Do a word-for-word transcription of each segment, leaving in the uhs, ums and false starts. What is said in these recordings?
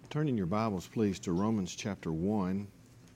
Turn in your Bibles, please, to Romans chapter one.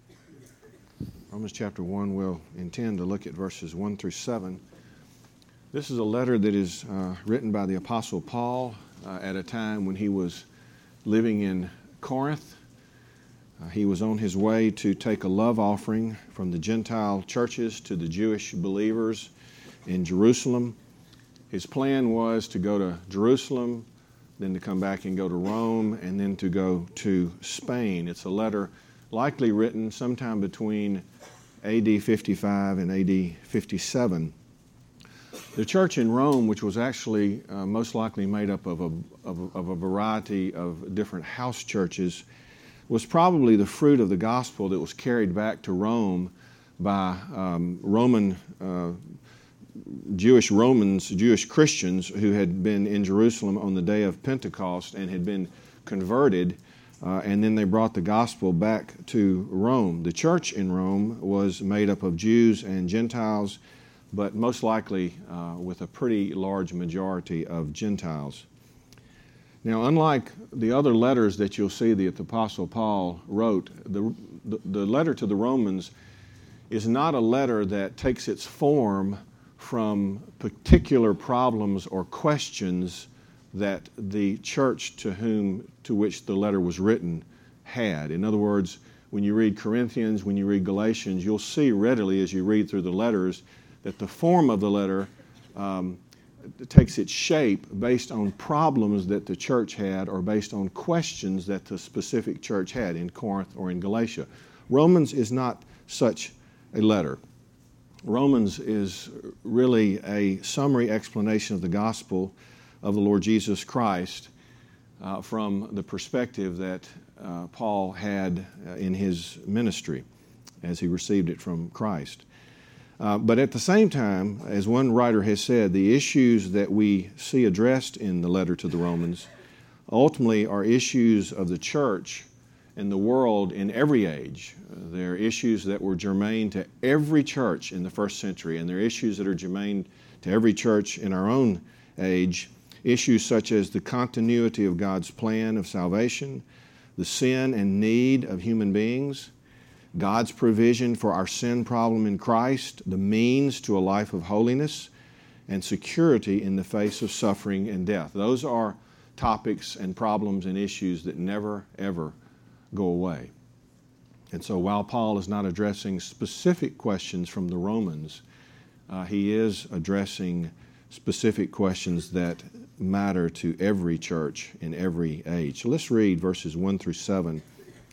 Romans chapter one, we'll intend to look at verses one through seven. This is a letter that is uh, written by the Apostle Paul uh, at a time when he was living in Corinth. Uh, he was on his way to take a love offering from the Gentile churches to the Jewish believers in Jerusalem. His plan was to go to Jerusalem, then to come back and go to Rome, and then to go to Spain. It's a letter likely written sometime between A D fifty-five and A D fifty-seven. The church in Rome, which was actually uh, most likely made up of a, of, of a variety of different house churches, was probably the fruit of the gospel that was carried back to Rome by um, Roman uh, Jewish Romans, Jewish Christians who had been in Jerusalem on the day of Pentecost and had been converted, uh, and then they brought the gospel back to Rome. The church in Rome was made up of Jews and Gentiles, but most likely uh, with a pretty large majority of Gentiles. Now, unlike the other letters that you'll see that the Apostle Paul wrote, the, the, the letter to the Romans is not a letter that takes its form from particular problems or questions that the church to whom to which the letter was written had. In other words, when you read Corinthians, when you read Galatians, you'll see readily as you read through the letters that the form of the letter um, takes its shape based on problems that the church had or based on questions that the specific church had in Corinth or in Galatia. Romans is not such a letter. Romans is really a summary explanation of the gospel of the Lord Jesus Christ uh, from the perspective that uh, Paul had uh, in his ministry as he received it from Christ. Uh, but at the same time, as one writer has said, the issues that we see addressed in the letter to the Romans ultimately are issues of the church and the world in every age. They're issues that were germane to every church in the first century, and they're issues that are germane to every church in our own age. Issues such as the continuity of God's plan of salvation, the sin and need of human beings, God's provision for our sin problem in Christ, the means to a life of holiness, and security in the face of suffering and death. Those are topics and problems and issues that never, ever go away. And so while Paul is not addressing specific questions from the Romans, uh, he is addressing specific questions that matter to every church in every age. So let's read verses one through seven.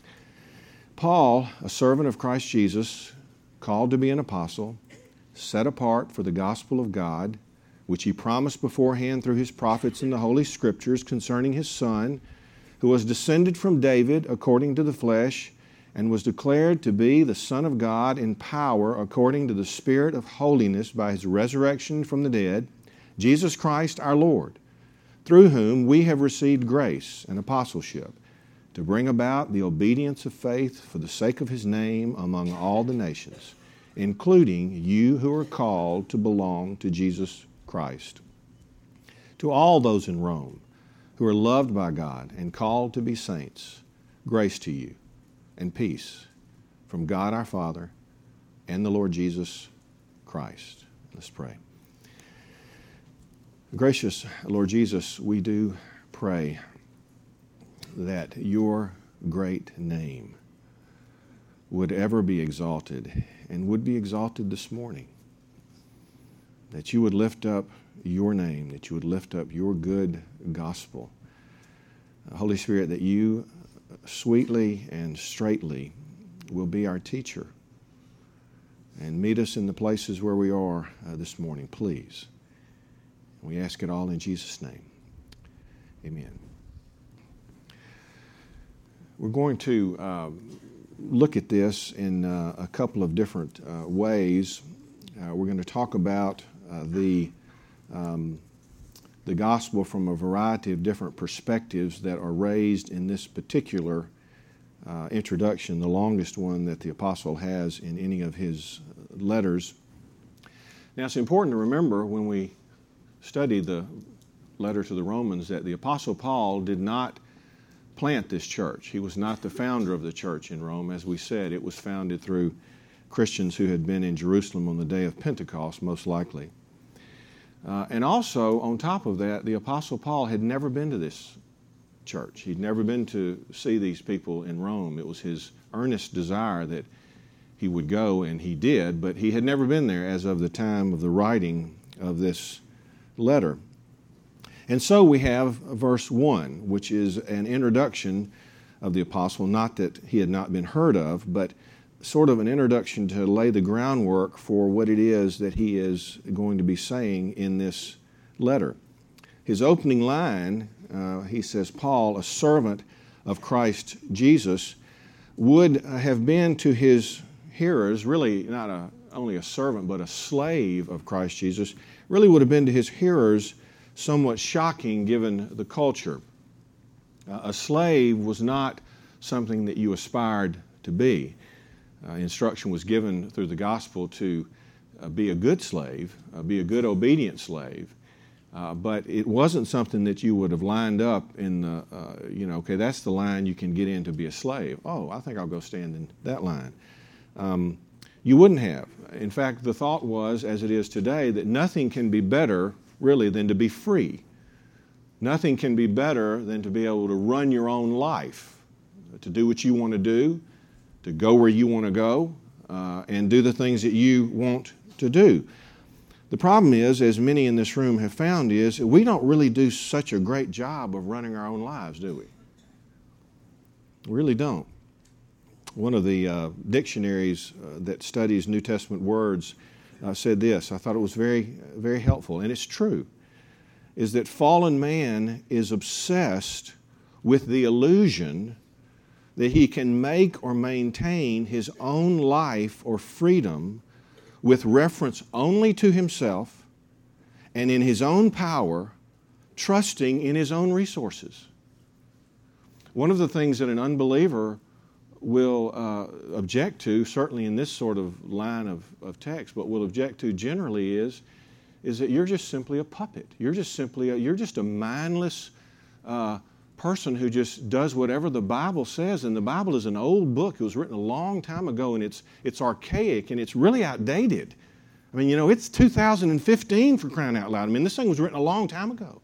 Paul, a servant of Christ Jesus, called to be an apostle, set apart for the gospel of God, which he promised beforehand through his prophets in the Holy Scriptures concerning his Son, who was descended from David according to the flesh, and was declared to be the Son of God in power according to the Spirit of holiness by his resurrection from the dead, Jesus Christ our Lord, through whom we have received grace and apostleship, to bring about the obedience of faith for the sake of his name among all the nations, including you who are called to belong to Jesus Christ. To all those in Rome who are loved by God and called to be saints, grace to you and peace from God our Father and the Lord Jesus Christ. Let's pray. Gracious Lord Jesus, we do pray that your great name would ever be exalted and would be exalted this morning. That you would lift up your name, that you would lift up your good gospel. Holy Spirit, that you sweetly and straightly will be our teacher and meet us in the places where we are uh, this morning, please. We ask it all in Jesus' name. Amen. We're going to uh, look at this in uh, a couple of different uh, ways. Uh, we're going to talk about uh, the um, the gospel from a variety of different perspectives that are raised in this particular uh, introduction, the longest one that the apostle has in any of his letters. Now, it's important to remember when we study the letter to the Romans that the apostle Paul did not plant this church. He was not the founder of the church in Rome. As we said, it was founded through Christians who had been in Jerusalem on the day of Pentecost, most likely. Uh, and also, on top of that, the Apostle Paul had never been to this church. He'd never been to see these people in Rome. It was his earnest desire that he would go, and he did, but he had never been there as of the time of the writing of this letter. And so we have verse one, which is an introduction of the apostle, not that he had not been heard of, but sort of an introduction to lay the groundwork for what it is that he is going to be saying in this letter. His opening line, uh, he says, Paul, a servant of Christ Jesus, would have been to his hearers, really not a, only a servant, but a slave of Christ Jesus, really would have been to his hearers somewhat shocking given the culture. Uh, a slave was not something that you aspired to be. Uh, instruction was given through the gospel to uh, be a good slave, uh, be a good obedient slave, uh, but it wasn't something that you would have lined up in the, uh, you know, okay, that's the line you can get in to be a slave. Oh, I think I'll go stand in that line. Um, you wouldn't have. In fact, the thought was, as it is today, that nothing can be better really than to be free. Nothing can be better than to be able to run your own life, to do what you want to do, to go where you want to go, uh, and do the things that you want to do. The problem is, as many in this room have found, is we don't really do such a great job of running our own lives, do we? We really don't. One of the uh, dictionaries uh, that studies New Testament words uh, said this. I thought it was very, very helpful, and it's true, is that fallen man is obsessed with the illusion that he can make or maintain his own life or freedom with reference only to himself and in his own power, trusting in his own resources. One of the things that an unbeliever will uh, object to, certainly in this sort of line of, of text, but will object to generally is, is that you're just simply a puppet. You're just simply a, you're just a mindless uh, person who just does whatever the Bible says. And the Bible is an old book. It was written a long time ago, and it's it's archaic and it's really outdated. I mean, you know, it's two thousand fifteen, for crying out loud. I mean, this thing was written a long time ago.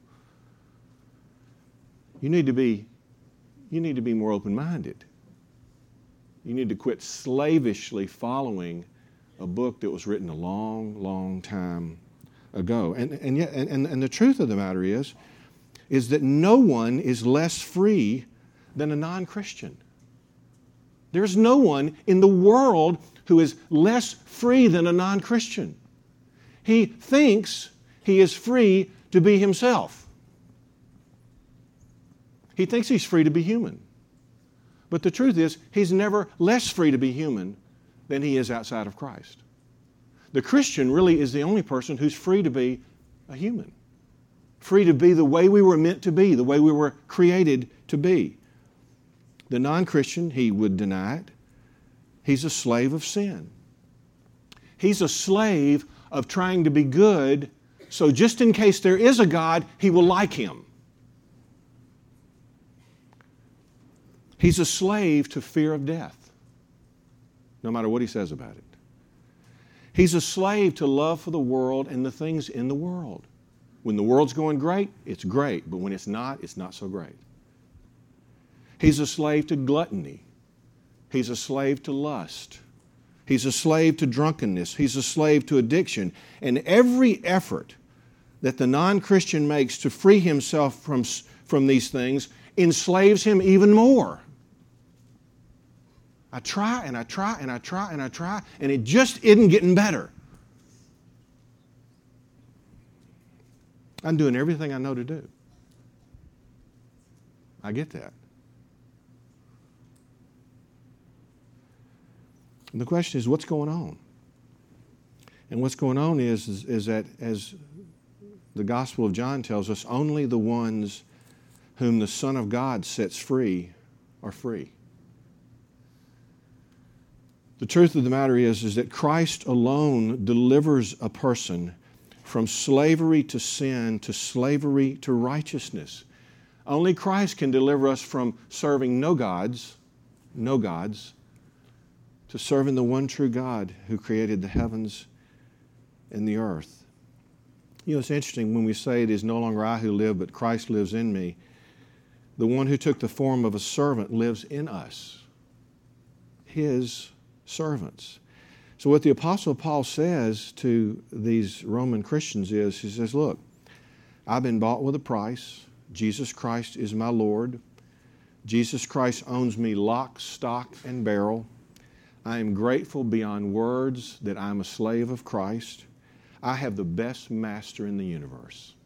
You need to be you need to be more open-minded. You need to quit slavishly following a book that was written a long, long time ago. And and yet, and, and the truth of the matter is, is that no one is less free than a non-Christian. There's no one in the world who is less free than a non-Christian. He thinks he is free to be himself. He thinks he's free to be human. But the truth is, he's never less free to be human than he is outside of Christ. The Christian really is the only person who's free to be a human. Free to be the way we were meant to be, the way we were created to be. The non-Christian, he would deny it. He's a slave of sin. He's a slave of trying to be good, so just in case there is a God, he will like him. He's a slave to fear of death, no matter what he says about it. He's a slave to love for the world and the things in the world. When the world's going great, it's great, but when it's not, it's not so great. He's a slave to gluttony. He's a slave to lust. He's a slave to drunkenness. He's a slave to addiction. And every effort that the non-Christian makes to free himself from, from these things enslaves him even more. I try and I try and I try and I try, and it just isn't getting better. I'm doing everything I know to do. I get that. And the question is, what's going on? And what's going on is, is, is that, as the Gospel of John tells us, only the ones whom the Son of God sets free are free. The truth of the matter is, is that Christ alone delivers a person from slavery to sin to slavery to righteousness. Only Christ can deliver us from serving no gods, no gods, to serving the one true God who created the heavens and the earth. You know, it's interesting when we say it is no longer I who live, but Christ lives in me. The one who took the form of a servant lives in us, His servants. So what the Apostle Paul says to these Roman Christians is, he says, look, I've been bought with a price. Jesus Christ is my Lord. Jesus Christ owns me lock, stock, and barrel. I am grateful beyond words that I'm a slave of Christ. I have the best master in the universe.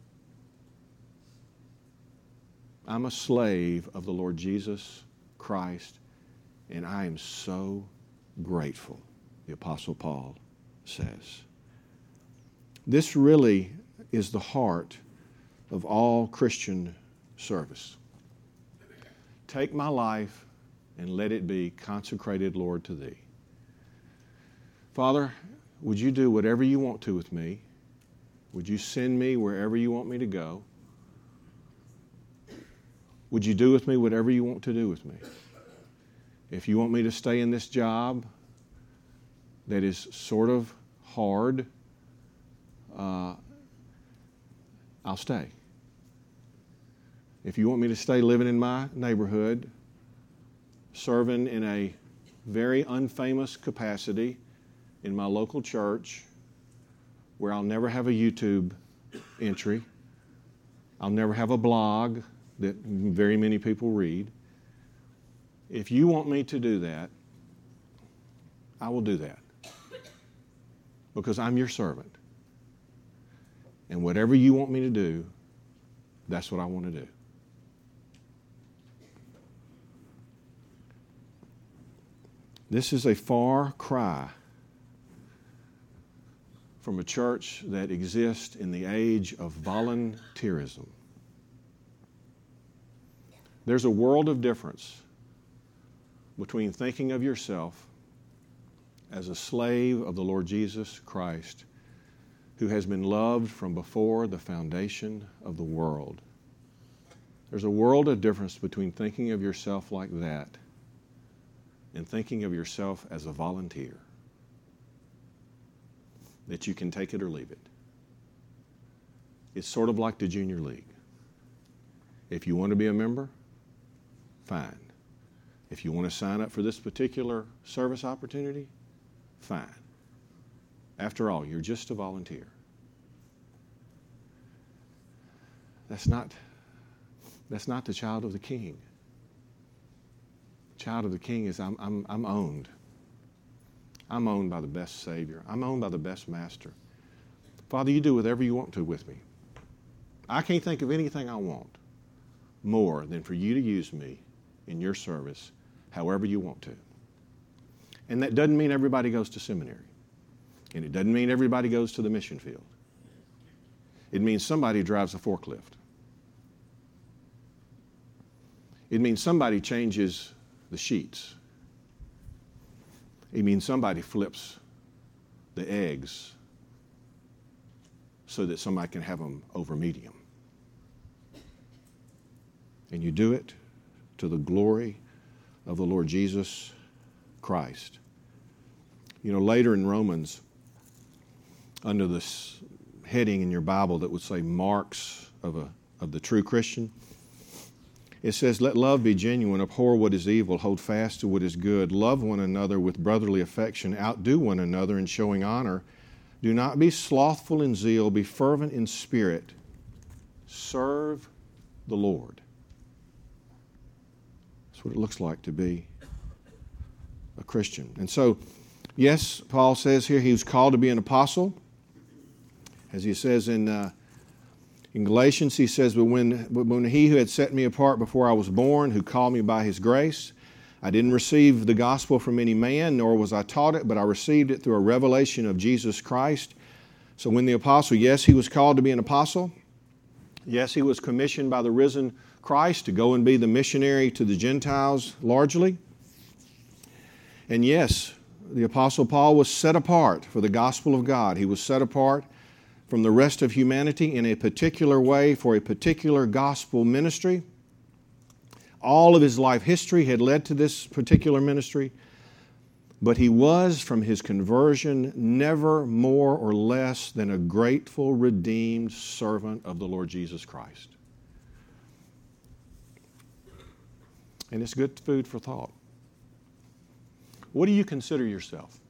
I'm a slave of the Lord Jesus Christ, and I am so grateful, the Apostle Paul says. This really is the heart of all Christian service. Take my life and let it be consecrated, Lord, to Thee. Father, would You do whatever You want to with me? Would You send me wherever You want me to go? Would You do with me whatever You want to do with me? If You want me to stay in this job that is sort of hard, uh, I'll stay. If You want me to stay living in my neighborhood, serving in a very unfamous capacity in my local church, where I'll never have a YouTube entry, I'll never have a blog that very many people read. If You want me to do that, I will do that. Because I'm Your servant. And whatever You want me to do, that's what I want to do. This is a far cry from a church that exists in the age of volunteerism. There's a world of difference between thinking of yourself as a slave of the Lord Jesus Christ, who has been loved from before the foundation of the world. There's a world of difference between thinking of yourself like that and thinking of yourself as a volunteer, that you can take it or leave it. It's sort of like the junior league. If you want to be a member, fine. If you want to sign up for this particular service opportunity, fine. After all, you're just a volunteer. That's not, that's not the child of the King. The child of the King is I'm, I'm, I'm owned. I'm owned by the best Savior. I'm owned by the best Master. Father, You do whatever You want to with me. I can't think of anything I want more than for You to use me in Your service however You want to. And that doesn't mean everybody goes to seminary. And it doesn't mean everybody goes to the mission field. It means somebody drives a forklift. It means somebody changes the sheets. It means somebody flips the eggs so that somebody can have them over medium. And you do it to the glory of the Lord Jesus Christ. You know, later in Romans, under this heading in your Bible that would say marks of a of the true Christian, it says, let love be genuine, abhor what is evil, hold fast to what is good, love one another with brotherly affection, outdo one another in showing honor. Do not be slothful in zeal, be fervent in spirit, serve the Lord. That's what it looks like to be a Christian. And so, yes, Paul says here he was called to be an apostle. As he says in uh, in Galatians, he says, but when, but when He who had set me apart before I was born, who called me by His grace, I didn't receive the gospel from any man, nor was I taught it, but I received it through a revelation of Jesus Christ. So when the apostle, yes, he was called to be an apostle. Yes, he was commissioned by the risen Christ to go and be the missionary to the Gentiles largely. And yes, the apostle Paul was set apart for the gospel of God. He was set apart from the rest of humanity in a particular way for a particular gospel ministry. All of his life history had led to this particular ministry. But he was, from his conversion, never more or less than a grateful, redeemed servant of the Lord Jesus Christ. And it's good food for thought. What do you consider yourself?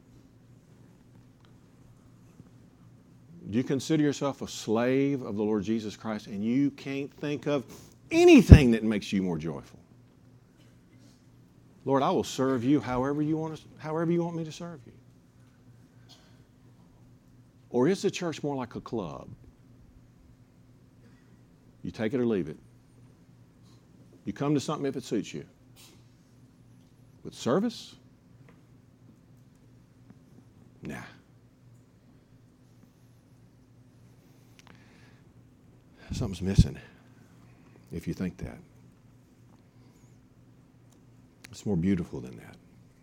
Do you consider yourself a slave of the Lord Jesus Christ and you can't think of anything that makes you more joyful? Lord, I will serve you however you want to, however you want me to serve you. Or is the church more like a club? You take it or leave it. You come to something if it suits you. With service? Nah. Something's missing if you think that. It's more beautiful than that.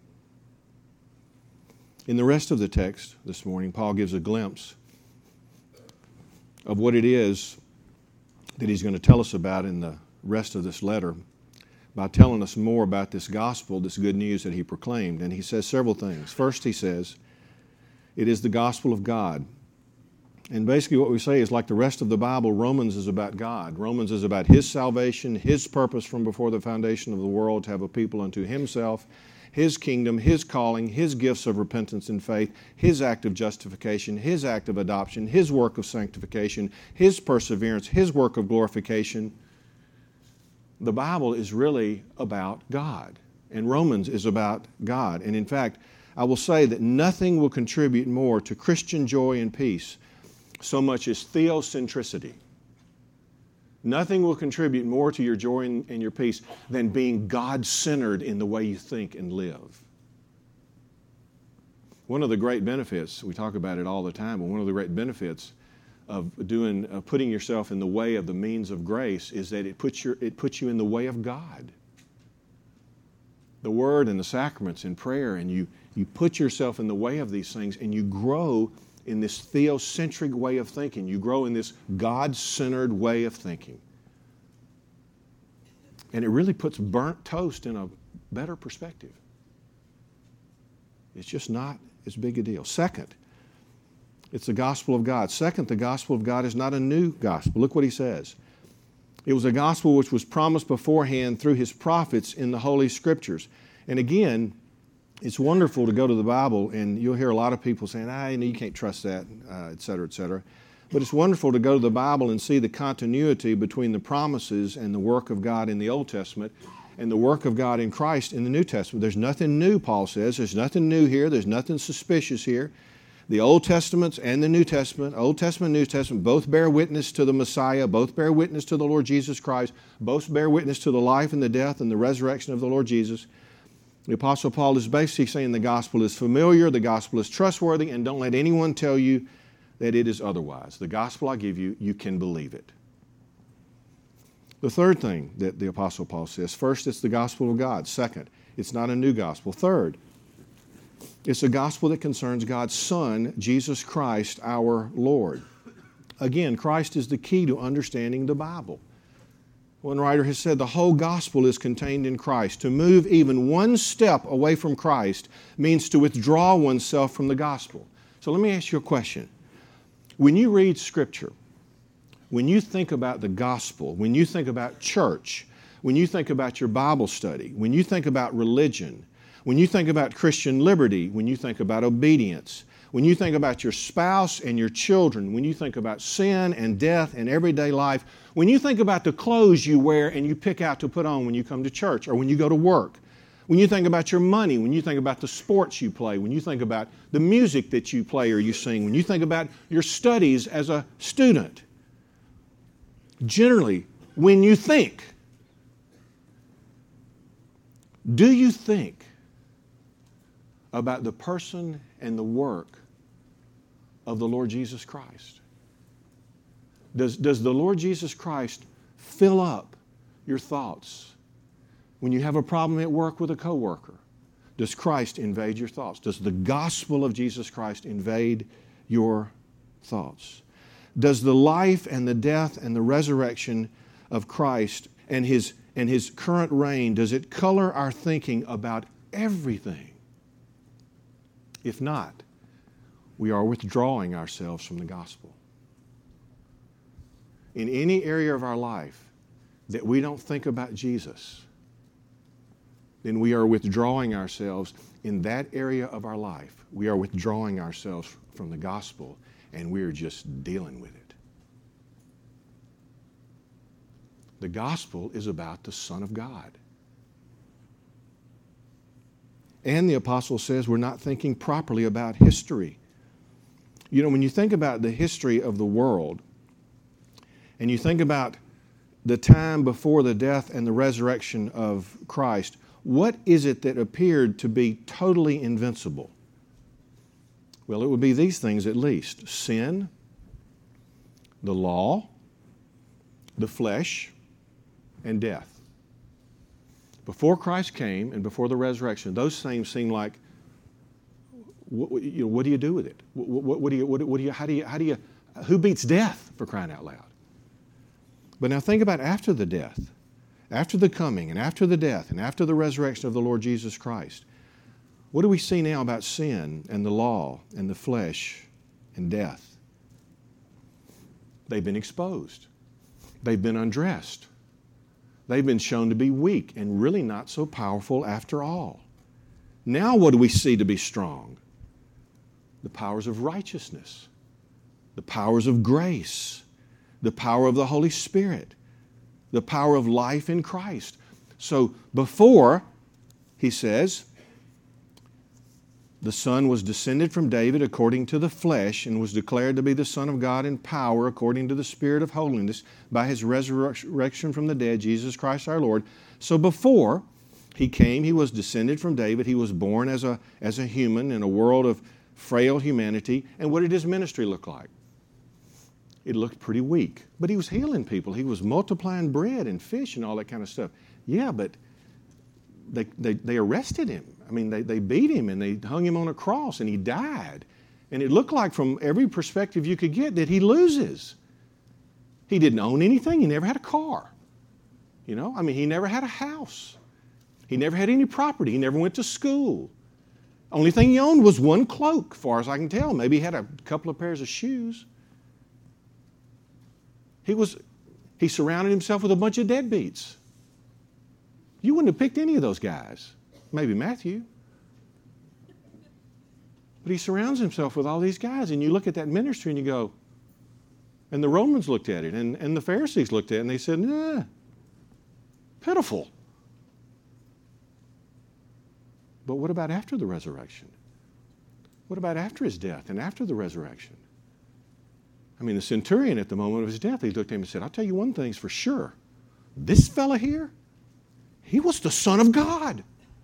In the rest of the text this morning, Paul gives a glimpse of what it is that he's going to tell us about in the rest of this letter by telling us more about this gospel, this good news that he proclaimed. And he says several things. First, he says, it is the gospel of God. And basically what we say is, like the rest of the Bible, Romans is about God. Romans is about His salvation, His purpose from before the foundation of the world to have a people unto Himself, His kingdom, His calling, His gifts of repentance and faith, His act of justification, His act of adoption, His work of sanctification, His perseverance, His work of glorification. The Bible is really about God, and Romans is about God. And in fact, I will say that nothing will contribute more to Christian joy and peace so much as theocentricity. Nothing will contribute more to your joy and your peace than being God-centered in the way you think and live. One of the great benefits, we talk about it all the time, but one of the great benefits of doing, of putting yourself in the way of the means of grace is that it puts, your, it puts you in the way of God. The Word and the sacraments and prayer, and you, you put yourself in the way of these things, and you grow in this theocentric way of thinking. You grow in this God-centered way of thinking. And it really puts burnt toast in a better perspective. It's just not as big a deal. Second, it's the gospel of God. Second, the gospel of God is not a new gospel. Look what he says. It was a gospel which was promised beforehand through His prophets in the Holy Scriptures. And again, it's wonderful to go to the Bible, and you'll hear a lot of people saying, ah, you can't trust that, uh, et cetera, et cetera. But it's wonderful to go to the Bible and see the continuity between the promises and the work of God in the Old Testament and the work of God in Christ in the New Testament. There's nothing new, Paul says. There's nothing new here. There's nothing suspicious here. The Old Testament and the New Testament, Old Testament and New Testament, both bear witness to the Messiah, both bear witness to the Lord Jesus Christ, both bear witness to the life and the death and the resurrection of the Lord Jesus. The Apostle Paul is basically saying the gospel is familiar, the gospel is trustworthy, and don't let anyone tell you that it is otherwise. The gospel I give you, you can believe it. The third thing that the Apostle Paul says, first, it's the gospel of God. Second, it's not a new gospel. Third, it's a gospel that concerns God's Son, Jesus Christ, our Lord. Again, Christ is the key to understanding the Bible. One writer has said the whole gospel is contained in Christ. To move even one step away from Christ means to withdraw oneself from the gospel. So let me ask you a question. When you read Scripture, when you think about the gospel, when you think about church, when you think about your Bible study, when you think about religion, when you think about Christian liberty, when you think about obedience, when you think about your spouse and your children, when you think about sin and death and everyday life, when you think about the clothes you wear and you pick out to put on when you come to church or when you go to work, when you think about your money, when you think about the sports you play, when you think about the music that you play or you sing, when you think about your studies as a student, generally, when you think, do you think about the person and the work of the Lord Jesus Christ? Does, does the Lord Jesus Christ fill up your thoughts? When you have a problem at work with a coworker, does Christ invade your thoughts? Does the gospel of Jesus Christ invade your thoughts? Does the life and the death and the resurrection of Christ and His and His current reign, does it color our thinking about everything? If not, we are withdrawing ourselves from the gospel. In any area of our life that we don't think about Jesus, then we are withdrawing ourselves in that area of our life. We are withdrawing ourselves from the gospel, and we are just dealing with it. The gospel is about the Son of God. And the apostle says we're not thinking properly about history. You know, when you think about the history of the world, and you think about the time before the death and the resurrection of Christ, what is it that appeared to be totally invincible? Well, it would be these things at least: sin, the law, the flesh, and death. Before Christ came and before the resurrection, those things seem like, what, you know, what do you do with it? What, what, what do you, what, what do you, how do you, how do you, who beats death, for crying out loud? But now think about after the death, after the coming and after the death and after the resurrection of the Lord Jesus Christ. What do we see now about sin and the law and the flesh and death? They've been exposed. They've been undressed. They've been shown to be weak and really not so powerful after all. Now what do we see to be strong? The powers of righteousness, the powers of grace, the power of the Holy Spirit, the power of life in Christ. So before, he says, the Son was descended from David according to the flesh and was declared to be the Son of God in power according to the Spirit of holiness by His resurrection from the dead, Jesus Christ our Lord. So before He came, He was descended from David. He was born as a, as a human in a world of frail humanity. And what did His ministry look like? It looked pretty weak. But He was healing people. He was multiplying bread and fish and all that kind of stuff. Yeah, but they, they, they arrested Him. I mean, they, they beat Him and they hung Him on a cross and He died. And it looked like from every perspective you could get that He loses. He didn't own anything. He never had a car. You know, I mean, He never had a house. He never had any property. He never went to school. Only thing He owned was one cloak, as far as I can tell. Maybe He had a couple of pairs of shoes. He was, he surrounded Himself with a bunch of deadbeats. You wouldn't have picked any of those guys. Maybe Matthew. But He surrounds Himself with all these guys, and you look at that ministry and you go, and the Romans looked at it, and, and the Pharisees looked at it, and they said, nah, pitiful. But what about after the resurrection? What about after His death and after the resurrection? I mean, the centurion at the moment of his death, he looked at him and said, I'll tell you one thing's for sure. This fella here, he was the Son of God.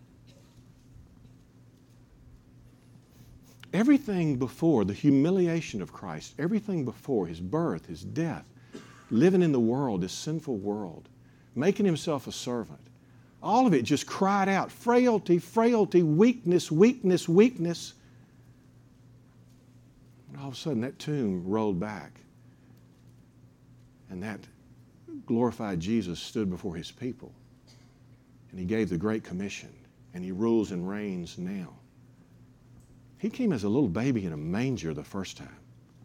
Everything before the humiliation of Christ, everything before His birth, His death, living in the world, this sinful world, making Himself a servant, all of it just cried out, frailty, frailty, weakness, weakness, weakness. And all of a sudden that tomb rolled back, and that glorified Jesus stood before His people, and He gave the Great Commission, and He rules and reigns now. He came as a little baby in a manger the first time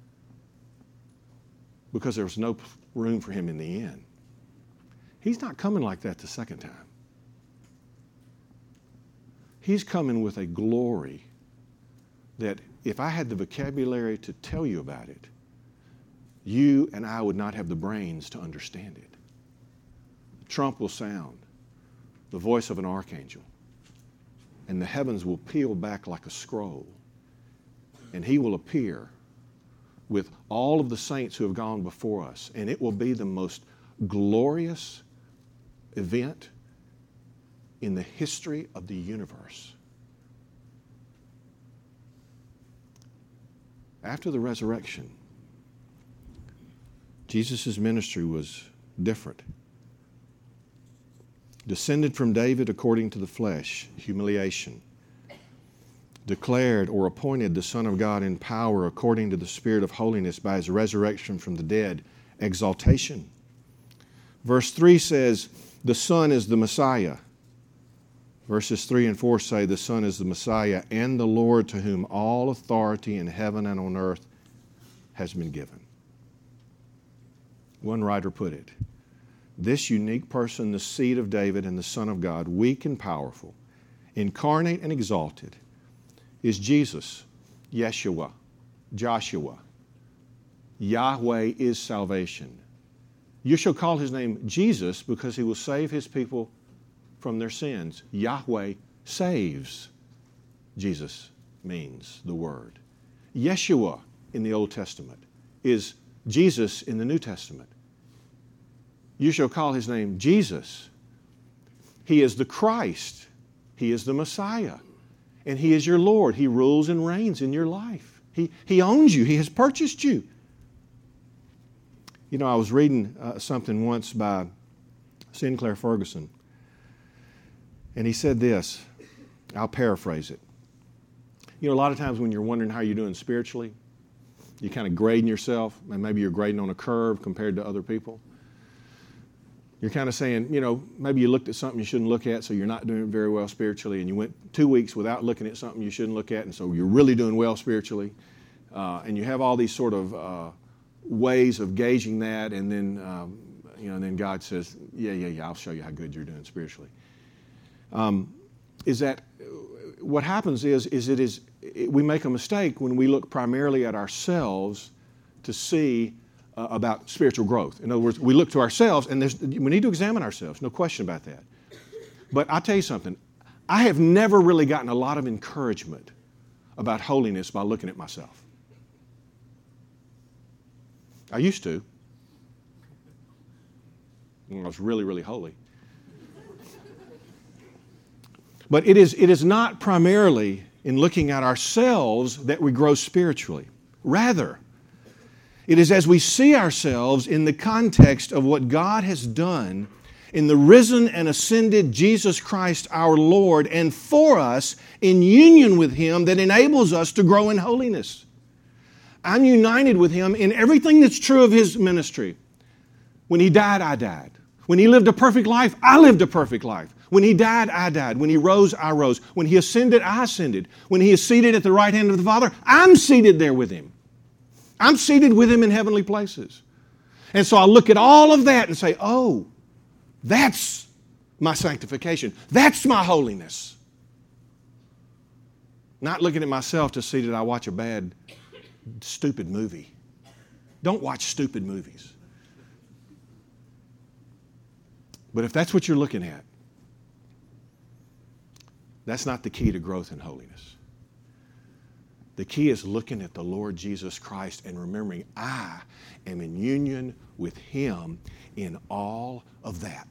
because there was no room for Him in the inn. He's not coming like that the second time. He's coming with a glory that if I had the vocabulary to tell you about it, you and I would not have the brains to understand it. The trump will sound, the voice of an archangel, and the heavens will peel back like a scroll, and He will appear with all of the saints who have gone before us, and it will be the most glorious event in the history of the universe. After the resurrection, Jesus' ministry was different. Descended from David according to the flesh, humiliation. Declared or appointed the Son of God in power according to the Spirit of holiness by His resurrection from the dead, exaltation. Verse three says, The Son is the Messiah. Verses three and four say the Son is the Messiah and the Lord to whom all authority in heaven and on earth has been given. One writer put it, this unique person, the seed of David and the Son of God, weak and powerful, incarnate and exalted, is Jesus, Yeshua, Joshua. Yahweh is salvation. You shall call his name Jesus because he will save his people from their sins. Yahweh saves. Jesus means the word. Yeshua in the Old Testament is Jesus in the New Testament. You shall call his name Jesus. He is the Christ. He is the Messiah. And he is your Lord. He rules and reigns in your life. He, he owns you. He has purchased you. You know, I was reading uh, something once by Sinclair Ferguson. And he said this. I'll paraphrase it. You know, a lot of times when you're wondering how you're doing spiritually, you're kind of grading yourself, and maybe you're grading on a curve compared to other people. You're kind of saying, you know, maybe you looked at something you shouldn't look at, so you're not doing very well spiritually, and you went two weeks without looking at something you shouldn't look at, and so you're really doing well spiritually. Uh, and you have all these sort of uh, ways of gauging that, and then, um, you know, and then God says, yeah, yeah, yeah, I'll show you how good you're doing spiritually. Um, is that what happens is, is it is it, we make a mistake when we look primarily at ourselves to see uh, about spiritual growth. In other words, we look to ourselves, and there's, we need to examine ourselves, no question about that. But I'll tell you something, I have never really gotten a lot of encouragement about holiness by looking at myself. I used to, when I was really, really holy. But it is, it is not primarily in looking at ourselves that we grow spiritually. Rather, it is as we see ourselves in the context of what God has done in the risen and ascended Jesus Christ our Lord and for us in union with Him that enables us to grow in holiness. I'm united with Him in everything that's true of His ministry. When He died, I died. When He lived a perfect life, I lived a perfect life. When He died, I died. When He rose, I rose. When He ascended, I ascended. When He is seated at the right hand of the Father, I'm seated there with Him. I'm seated with Him in heavenly places. And so I look at all of that and say, oh, that's my sanctification. That's my holiness. Not looking at myself to see that I watch a bad, stupid movie. Don't watch stupid movies. But if that's what you're looking at, that's not the key to growth in holiness. The key is looking at the Lord Jesus Christ and remembering I am in union with Him in all of that.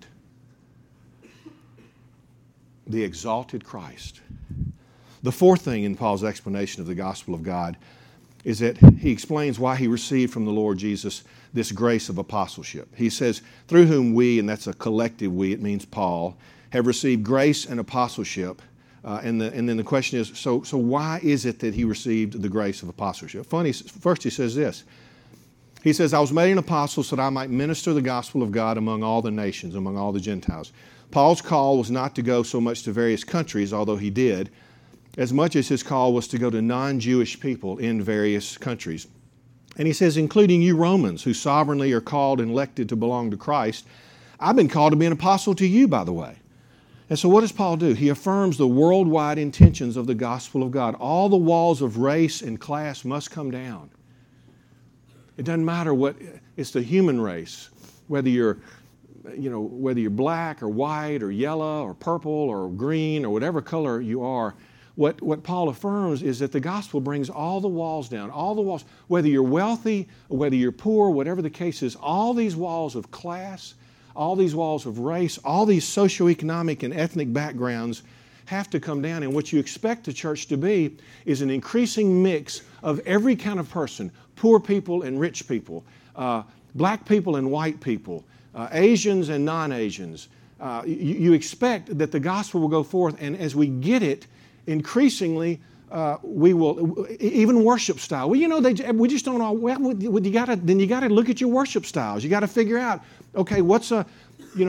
The exalted Christ. The fourth thing in Paul's explanation of the gospel of God is that he explains why he received from the Lord Jesus this grace of apostleship. He says, through whom we, and that's a collective we, it means Paul, have received grace and apostleship. Uh, and, the, and then the question is, so, so why is it that he received the grace of apostleship? Funny, first he says this. He says, I was made an apostle so that I might minister the gospel of God among all the nations, among all the Gentiles. Paul's call was not to go so much to various countries, although he did, as much as his call was to go to non-Jewish people in various countries. And he says, including you Romans, who sovereignly are called and elected to belong to Christ. I've been called to be an apostle to you, by the way. And so what does Paul do? He affirms the worldwide intentions of the gospel of God. All the walls of race and class must come down. It doesn't matter what, it's the human race, whether you're, you know, whether you're black or white or yellow or purple or green or whatever color you are. What, what Paul affirms is that the gospel brings all the walls down, all the walls, whether you're wealthy or whether you're poor, whatever the case is, all these walls of class, all these walls of race, all these socioeconomic and ethnic backgrounds have to come down. And what you expect the church to be is an increasing mix of every kind of person, poor people and rich people, uh, black people and white people, uh, Asians and non-Asians. Uh, you, you expect that the gospel will go forth, and as we get it, increasingly, uh, we will, even worship style. Well, you know, they, we just don't know. Well, you gotta, then you got to look at your worship styles. You got to figure out, okay, what's a, you know,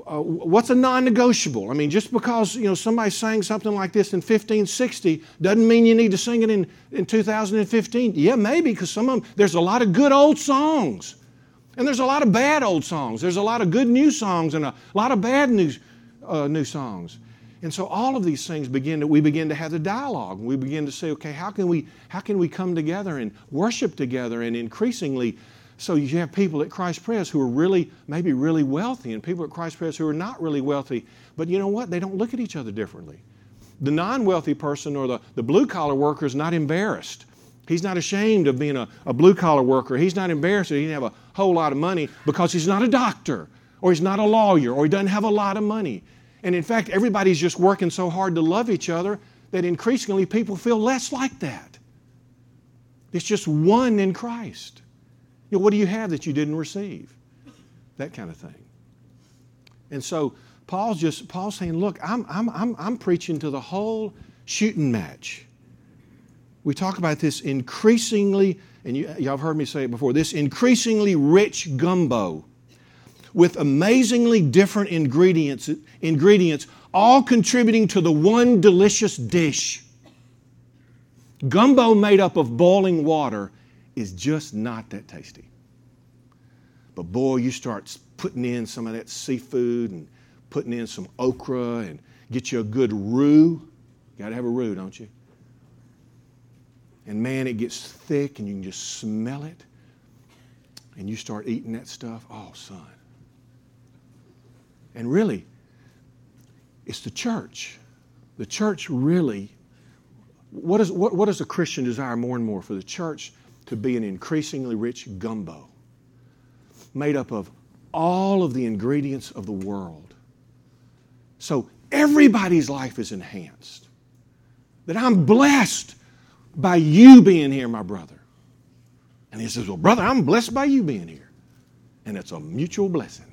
uh, what's a non-negotiable? I mean, just because, you know, somebody sang something like this in fifteen sixty doesn't mean you need to sing it in, in two thousand fifteen. Yeah, maybe, because some of them, there's a lot of good old songs. And there's a lot of bad old songs. There's a lot of good new songs and a lot of bad new, uh, new songs. And so all of these things begin to, we begin to have the dialogue. We begin to say, okay, how can we, how can we come together and worship together? And increasingly, so you have people at Christ Pres who are really, maybe really wealthy, and people at Christ Pres who are not really wealthy. But you know what? They don't look at each other differently. The non-wealthy person or the, the blue-collar worker is not embarrassed. He's not ashamed of being a, a blue-collar worker. He's not embarrassed that he didn't have a whole lot of money because he's not a doctor or he's not a lawyer or he doesn't have a lot of money. And in fact, everybody's just working so hard to love each other that increasingly people feel less like that. It's just one in Christ. You know, what do you have that you didn't receive? That kind of thing. And so Paul's just Paul's saying, look, I'm I'm I'm I'm preaching to the whole shooting match. We talk about this increasingly, and you, y'all have heard me say it before, this increasingly rich gumbo with amazingly different ingredients, ingredients, all contributing to the one delicious dish. Gumbo made up of boiling water is just not that tasty. But boy, you start putting in some of that seafood and putting in some okra and get you a good roux. You got to have a roux, don't you? And man, it gets thick and you can just smell it. And you start eating that stuff. Oh, son. And really, it's the church. The church really, what, is, what, what does a Christian desire more and more? For the church to be an increasingly rich gumbo made up of all of the ingredients of the world. So everybody's life is enhanced. That I'm blessed by you being here, my brother. And he says, well, brother, I'm blessed by you being here. And it's a mutual blessing.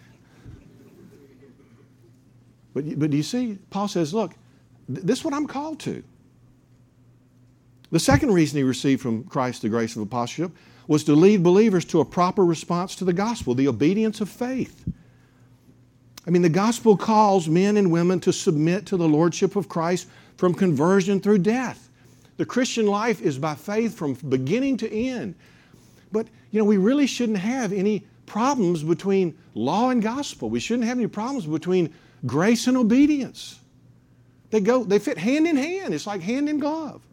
But, but do you see, Paul says, look, th- this is what I'm called to. The second reason he received from Christ the grace of apostleship was to lead believers to a proper response to the gospel, the obedience of faith. I mean, the gospel calls men and women to submit to the lordship of Christ from conversion through death. The Christian life is by faith from beginning to end. But, you know, we really shouldn't have any problems between law and gospel. We shouldn't have any problems between grace and obedience. They go, they fit hand in hand. It's like hand in glove.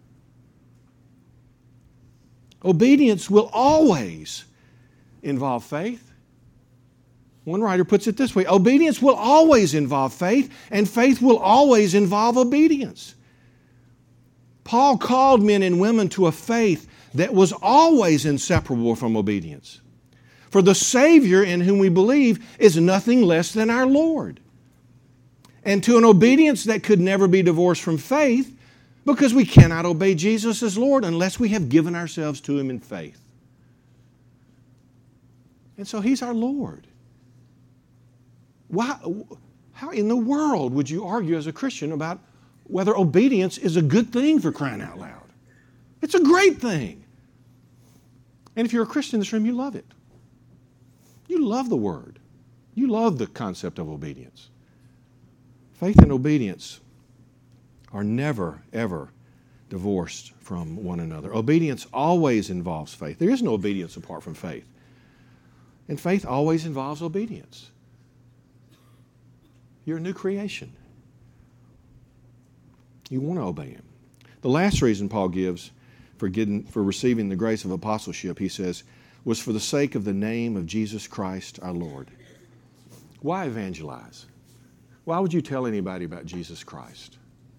Obedience will always involve faith. One writer puts it this way, obedience will always involve faith, and faith will always involve obedience. Paul called men and women to a faith that was always inseparable from obedience. For the Savior in whom we believe is nothing less than our Lord. And to an obedience that could never be divorced from faith, because we cannot obey Jesus as Lord unless we have given ourselves to Him in faith. And so He's our Lord. Why, how in the world would you argue as a Christian about whether obedience is a good thing, for crying out loud? It's a great thing. And if you're a Christian in this room, you love it. You love the Word. You love the concept of obedience. Faith and obedience are never, ever divorced from one another. Obedience always involves faith. There is no obedience apart from faith. And faith always involves obedience. You're a new creation. You want to obey Him. The last reason Paul gives for, getting, for receiving the grace of apostleship, he says, was for the sake of the name of Jesus Christ our Lord. Why evangelize? Why would you tell anybody about Jesus Christ?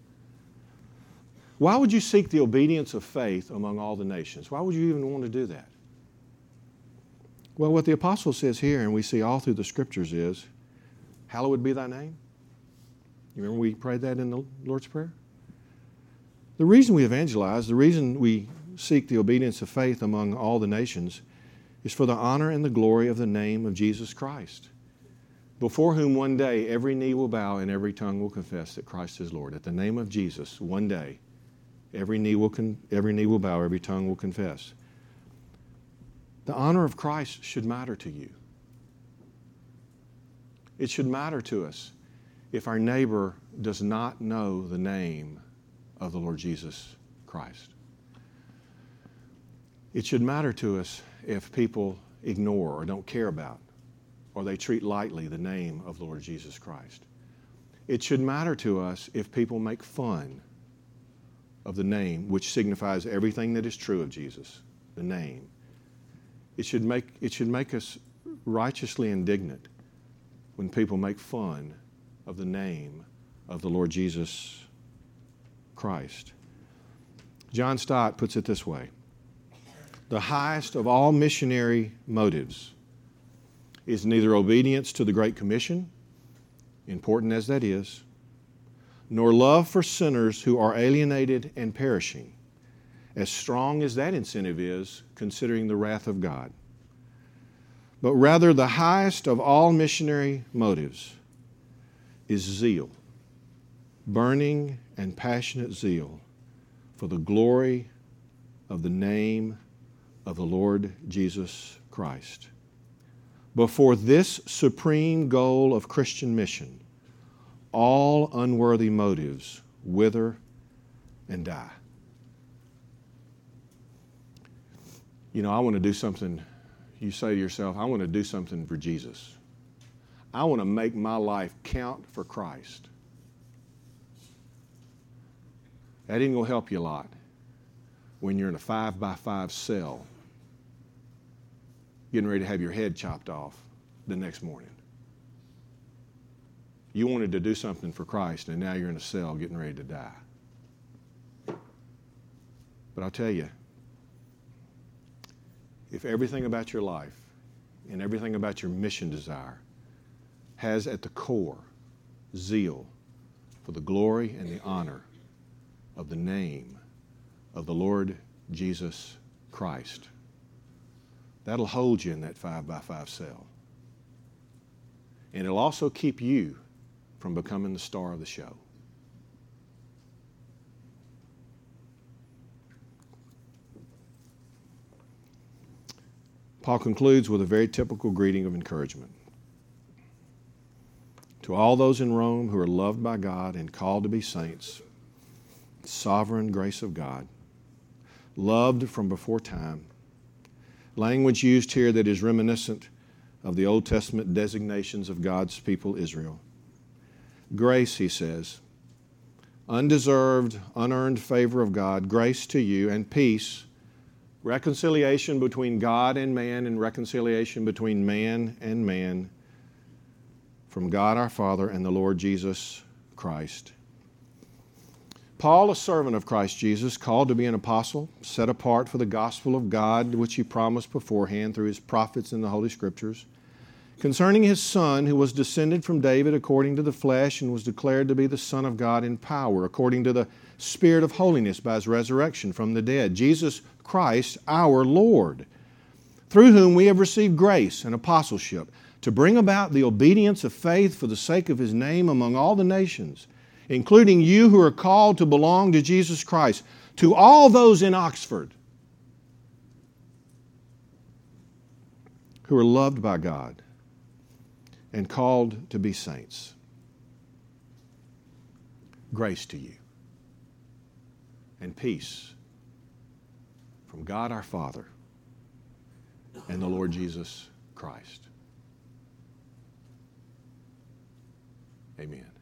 Why would you seek the obedience of faith among all the nations? Why would you even want to do that? Well, what the apostle says here, and we see all through the Scriptures, is, hallowed be thy name. You remember we prayed that in the Lord's Prayer? The reason we evangelize, the reason we seek the obedience of faith among all the nations, is for the honor and the glory of the name of Jesus Christ, before whom one day every knee will bow and every tongue will confess that Christ is Lord. At the name of Jesus, one day, every knee will con- every knee will bow, every tongue will confess. The honor of Christ should matter to you. It should matter to us if our neighbor does not know the name of the Lord Jesus Christ. It should matter to us if people ignore or don't care about or they treat lightly the name of the Lord Jesus Christ. It should matter to us if people make fun of the name, which signifies everything that is true of Jesus, the name. It should make, it should make us righteously indignant when people make fun of the name of the Lord Jesus Christ. John Stott puts it this way: the highest of all missionary motives is neither obedience to the Great Commission, important as that is, nor love for sinners who are alienated and perishing, as strong as that incentive is, considering the wrath of God. But rather, the highest of all missionary motives is zeal, burning and passionate zeal for the glory of the name of the Lord Jesus Christ. Before this supreme goal of Christian mission, all unworthy motives wither and die. You know, I want to do something. You say to yourself, I want to do something for Jesus. I want to make my life count for Christ. That ain't going to help you a lot when you're in a five by five cell getting ready to have your head chopped off the next morning. You wanted to do something for Christ, and now you're in a cell getting ready to die. But I'll tell you, if everything about your life and everything about your mission desire has at the core zeal for the glory and the honor of the name of the Lord Jesus Christ, that'll hold you in that five by five cell. And it'll also keep you from becoming the star of the show. Paul concludes with a very typical greeting of encouragement. To all those in Rome who are loved by God and called to be saints, sovereign grace of God, loved from before time, language used here that is reminiscent of the Old Testament designations of God's people Israel. Grace, he says, undeserved, unearned favor of God, grace to you, and peace, reconciliation between God and man, and reconciliation between man and man, from God our Father and the Lord Jesus Christ. Paul, a servant of Christ Jesus, called to be an apostle, set apart for the gospel of God, which he promised beforehand through his prophets in the Holy Scriptures, concerning his Son, who was descended from David according to the flesh and was declared to be the Son of God in power, according to the Spirit of holiness by his resurrection from the dead, Jesus Christ our Lord, through whom we have received grace and apostleship to bring about the obedience of faith for the sake of his name among all the nations, including you who are called to belong to Jesus Christ. To all those in Oxford who are loved by God and called to be saints, grace to you and peace from God our Father and the Lord Jesus Christ. Amen.